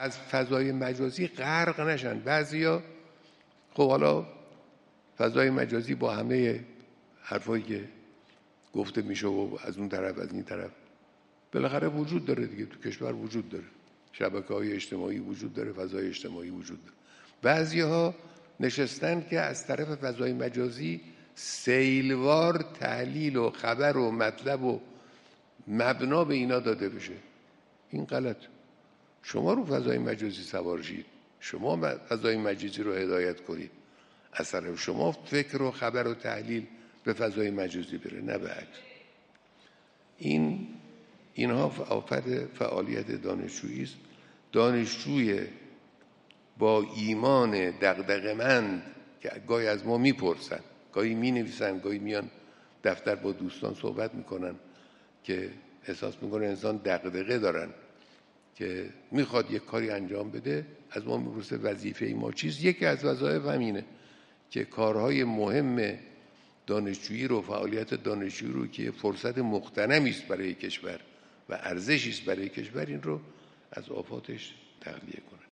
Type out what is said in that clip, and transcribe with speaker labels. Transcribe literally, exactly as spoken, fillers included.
Speaker 1: از فضای مجازی غرق نشن. بعضیا خب حالا فضای مجازی با همه حرفایی که گفته میشه و از اون طرف از این طرف بالاخره وجود داره دیگه، تو کشور وجود داره، شبکه‌های اجتماعی وجود داره، فضای اجتماعی وجود داره. بعضی‌ها نشستن که از طرف فضای مجازی سیلوار تحلیل و خبر و مطلب و مبنا به اینا داده بشه. این غلط. شما رو فضای مجازی سوار شید، شما فضای مجازی رو هدایت کنید، از طرف شما فکر و خبر و تحلیل به فضای مجازی بره، نه بعد. این اینها آفت فعالیت دانشجویی است. دانشجوی با ایمان دغدغه‌مند که گاهی از ما میپرسن، گاهی مینویسن، گاهی میان دفتر با دوستان صحبت میکنن که احساس میکنه انسان دغدغه دارن که میخواد یک کاری انجام بده، از ما میپرسه وظیفه ما چیست. یکی از وظایف همینه که کارهای مهم دانشجویی رو، فعالیت دانشجویی رو که فرصت مغتنمی است برای کشور و ارزشی است برای کشور، این رو از آفاتش تخلیه کنه.